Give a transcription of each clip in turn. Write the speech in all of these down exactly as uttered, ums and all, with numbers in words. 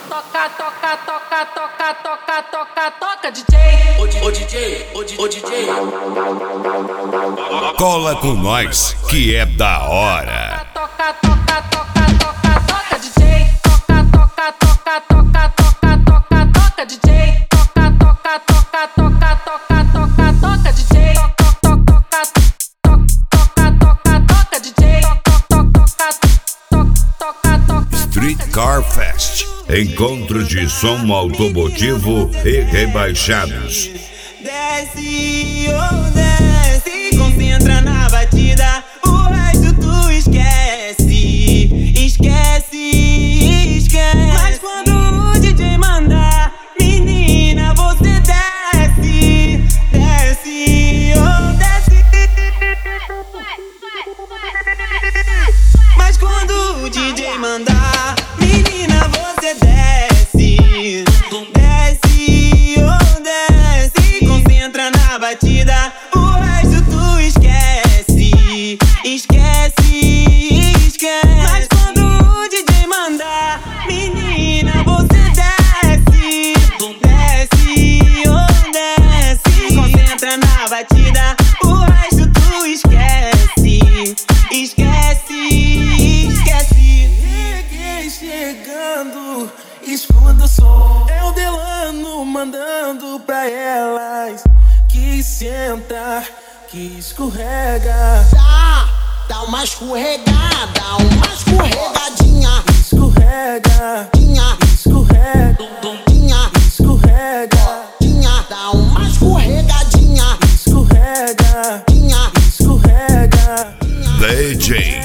Toca, toca, toca, toca, toca, toca, toca, D J. Ô D J, ô D J. Cola com nós, que é da hora. Toca, toca, toca, toca, toca, D J. Toca, toca, toca, toca, toca, toca, toca, D J. Toca, toca, toca, toca, toca, toca, toca, D J. Toca, toca, toca, toca, toca, D J. Toca, toca, toca. Street Car Fest. Encontro de som automotivo e rebaixados. Desce, oh desce, concentra na batida, o resto tu esquece, esquece, esquece. Mas quando o D J mandar, menina, você desce, desce, oh desce. Mas quando o D J mandar, menina, você desce, desce, oh desce, concentra na batida, o resto tu esquece, esquece, esquece. Mas quando o D J mandar, menina, você desce, desce, oh desce, concentra na batida, o resto tu esquece, esquece, esquece. Cheguei chegando, escuta o som, é o Delano mandando pra elas que senta, que escorrega. Dá, dá uma escorregada, uma escorregadinha. Escorrega, Tinha, escorrega, tinha, escorrega, tinha. Dá uma escorregadinha. escorrega, Tinha, D escorrega. J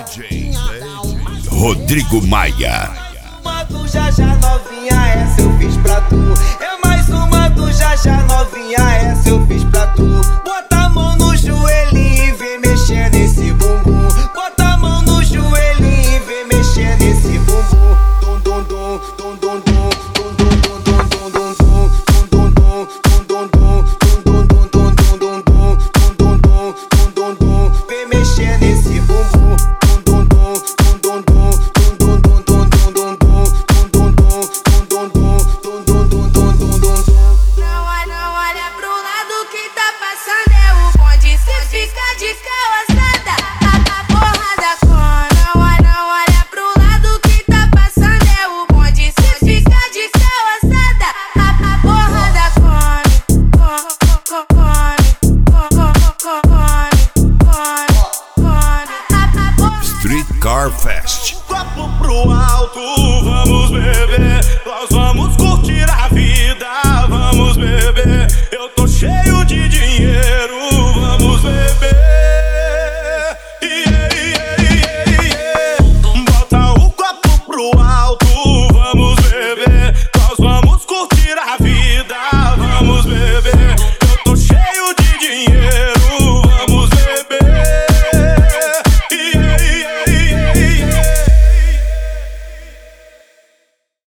Rodrigo Maia. Uma do Jaja novinha, essa eu fiz pra tu. É mais uma do Jaja novinha, essa eu fiz pra tu. Bota a mão no joelhinho e vem mexer nesse bumbum. Bota a mão no joelhinho e vem mexer nesse bumbum. Dum dum dum, dum dum dum, dum dum dum dum dum dum dum dum dum dum dum dum dum dum dum dum dum dum dum. Vem mexer nesse bumbum. Dum dum dum, dum dum dum, dum dum dum dum dum dum dum dum dum. Não olha, não olha pro lado, quem tá passando é o bonde. Cê fica de calçada, a, a porrada come. Não olha, não olha pro lado, quem tá passando é o bonde. Cê fica de calçada, a, a porrada come. Come, come, come, come, come, come. A, a porrada Street Car Fest.